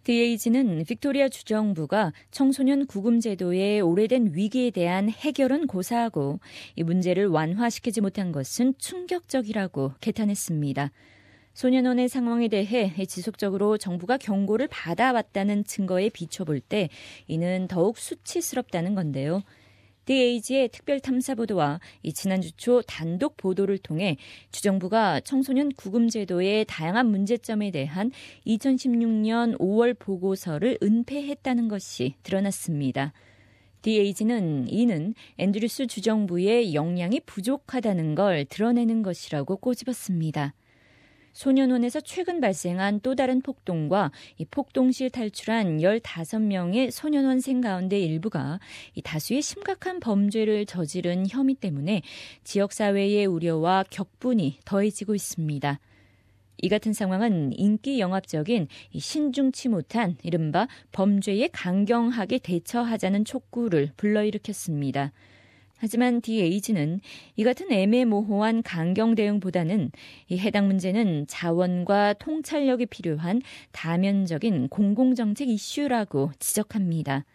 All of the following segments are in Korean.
DAG는 빅토리아 주정부가 청소년 구금 제도의 오래된 위기에 대한 해결은 고사하고 이 문제를 완화시키지 못한 것은 충격적이라고 개탄했습니다. 소년원의 상황에 대해 지속적으로 정부가 경고를 받아왔다는 증거에 비춰볼 때 이는 더욱 수치스럽다는 건데요. DAG의 특별탐사보도와 지난주 초 단독 보도를 통해 주정부가 청소년 구금 제도의 다양한 문제점에 대한 2016년 5월 보고서를 은폐했다는 것이 드러났습니다. DAG는 이는 앤드류스 주정부의 역량이 부족하다는 걸 드러내는 것이라고 꼬집었습니다. 소년원에서 최근 발생한 또 다른 폭동과 이 폭동 시 탈출한 15명의 소년원생 가운데 일부가 이 다수의 심각한 범죄를 저지른 혐의 때문에 지역사회의 우려와 격분이 더해지고 있습니다. 이 같은 상황은 인기 영합적인 신중치 못한 이른바 범죄에 강경하게 대처하자는 촉구를 불러일으켰습니다. 하지만 DAG는 이 같은 애매모호한 강경 대응보다는 이 해당 문제는 자원과 통찰력이 필요한 다면적인 공공정책 이슈라고 지적합니다.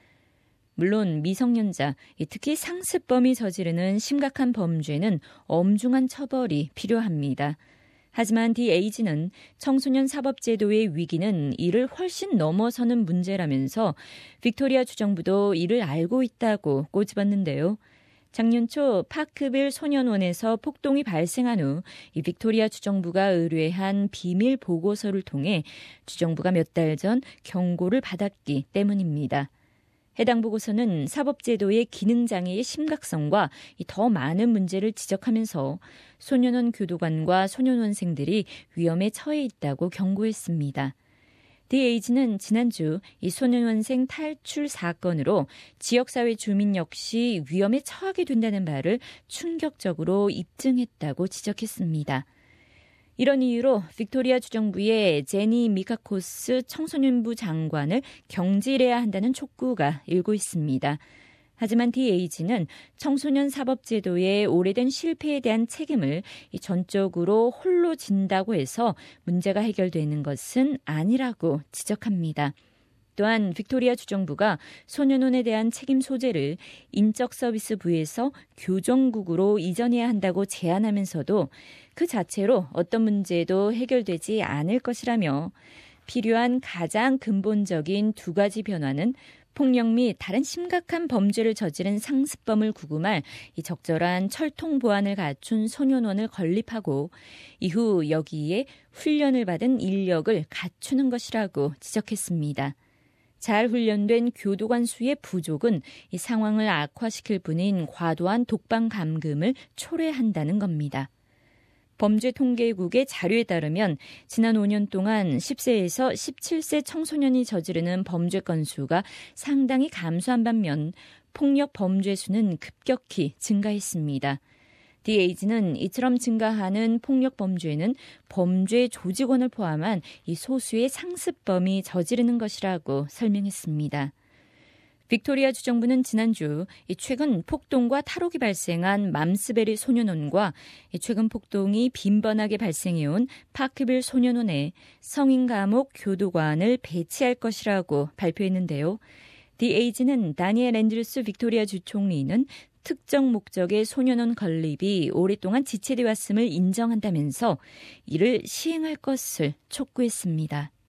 물론 미성년자, 특히 상습범이 저지르는 심각한 범죄는 엄중한 처벌이 필요합니다. 하지만 DAG는 청소년 사법제도의 위기는 이를 훨씬 넘어서는 문제라면서 빅토리아 주정부도 이를 알고 있다고 꼬집었는데요. 작년 초 파크빌 소년원에서 폭동이 발생한 후 이 빅토리아 주정부가 의뢰한 비밀 보고서를 통해 주정부가 몇 달 전 경고를 받았기 때문입니다. 해당 보고서는 사법제도의 기능장애의 심각성과 더 많은 문제를 지적하면서 소년원 교도관과 소년원생들이 위험에 처해 있다고 경고했습니다. DAG는 지난주 이 소년원생 탈출 사건으로 지역사회 주민 역시 위험에 처하게 된다는 바를 충격적으로 입증했다고 지적했습니다. 이런 이유로 빅토리아 주정부의 제니 미카코스 청소년부 장관을 경질해야 한다는 촉구가 일고 있습니다. 하지만 DAG는 청소년 사법제도의 오래된 실패에 대한 책임을 전적으로 홀로 진다고 해서 문제가 해결되는 것은 아니라고 지적합니다. 또한 빅토리아 주정부가 소년원에 대한 책임 소재를 인적서비스부에서 교정국으로 이전해야 한다고 제안하면서도 그 자체로 어떤 문제도 해결되지 않을 것이라며 필요한 가장 근본적인 두 가지 변화는 폭력 및 다른 심각한 범죄를 저지른 상습범을 구금할 이 적절한 철통 보안을 갖춘 소년원을 건립하고 이후 여기에 훈련을 받은 인력을 갖추는 것이라고 지적했습니다. 잘 훈련된 교도관 수의 부족은 이 상황을 악화시킬 뿐인 과도한 독방 감금을 초래한다는 겁니다. 범죄통계국의 자료에 따르면 지난 5년 동안 10세에서 17세 청소년이 저지르는 범죄 건수가 상당히 감소한 반면 폭력 범죄 수는 급격히 증가했습니다. DAG는 이처럼 증가하는 폭력 범죄는 범죄 조직원을 포함한 이 소수의 상습범이 저지르는 것이라고 설명했습니다. 빅토리아 주정부는 지난주 최근 폭동과 탈옥이 발생한 맘스베리 소년원과 최근 폭동이 빈번하게 발생해온 파크빌 소년원에 성인 감옥 교도관을 배치할 것이라고 발표했는데요. DAG는 다니엘 앤드류스 빅토리아 주총리는 특정 목적의 소년원 건립이 오랫동안 지체되어 왔음을 인정한다면서 이를 시행할 것을 촉구했습니다.